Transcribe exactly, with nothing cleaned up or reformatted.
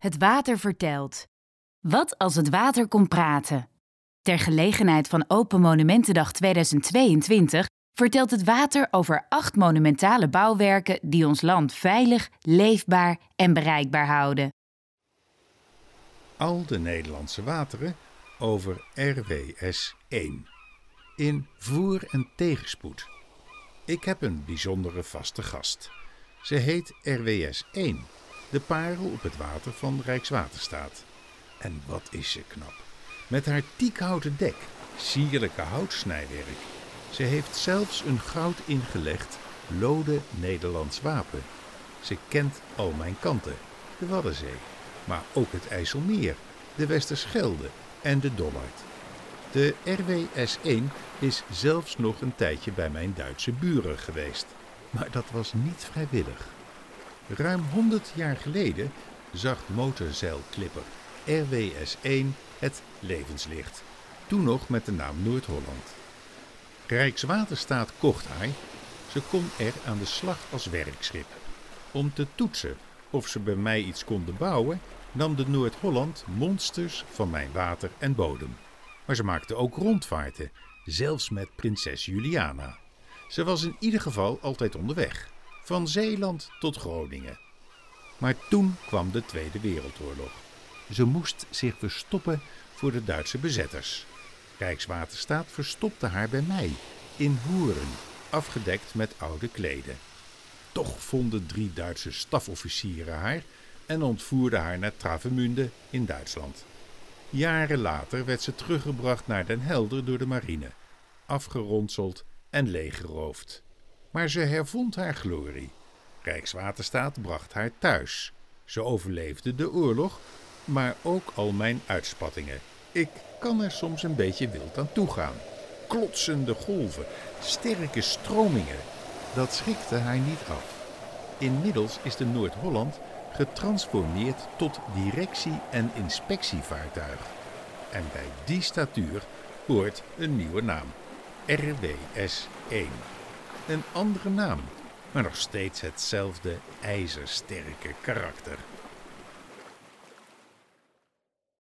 Het water vertelt. Wat als het water kon praten? Ter gelegenheid van Open Monumentendag tweeduizend tweeëntwintig vertelt het water over acht monumentale bouwwerken die ons land veilig, leefbaar en bereikbaar houden. Al de Nederlandse wateren over R W S één. In voor- en tegenspoed. Ik heb een bijzondere vaste gast. Ze heet R W S één, de parel op het water van Rijkswaterstaat. En wat is ze knap. Met haar tiekhouten dek, sierlijke houtsnijwerk. Ze heeft zelfs een goud ingelegd, lode Nederlands wapen. Ze kent al mijn kanten, de Waddenzee, maar ook het IJsselmeer, de Westerschelde en de Dollard. De R W S één is zelfs nog een tijdje bij mijn Duitse buren geweest, maar dat was niet vrijwillig. Ruim honderd jaar geleden zag motorzeilklipper R W S één het levenslicht, toen nog met de naam Noord-Holland. Rijkswaterstaat kocht haar, ze kon er aan de slag als werkschip. Om te toetsen of ze bij mij iets konden bouwen, nam de Noord-Holland monsters van mijn water en bodem. Maar ze maakte ook rondvaarten, zelfs met prinses Juliana. Ze was in ieder geval altijd onderweg, van Zeeland tot Groningen. Maar toen kwam de Tweede Wereldoorlog. Ze moest zich verstoppen voor de Duitse bezetters. Rijkswaterstaat verstopte haar bij mij, in Hoeren, afgedekt met oude kleden. Toch vonden drie Duitse stafofficieren haar en ontvoerden haar naar Travemünde in Duitsland. Jaren later werd ze teruggebracht naar Den Helder door de marine, afgeronseld en leeggeroofd. Maar ze hervond haar glorie. Rijkswaterstaat bracht haar thuis. Ze overleefde de oorlog, maar ook al mijn uitspattingen. Ik kan er soms een beetje wild aan toegaan. Klotsende golven, sterke stromingen. Dat schrikte haar niet af. Inmiddels is de Noord-Holland getransformeerd tot directie- en inspectievaartuig. En bij die statuur hoort een nieuwe naam. R W S één. Een andere naam, maar nog steeds hetzelfde ijzersterke karakter.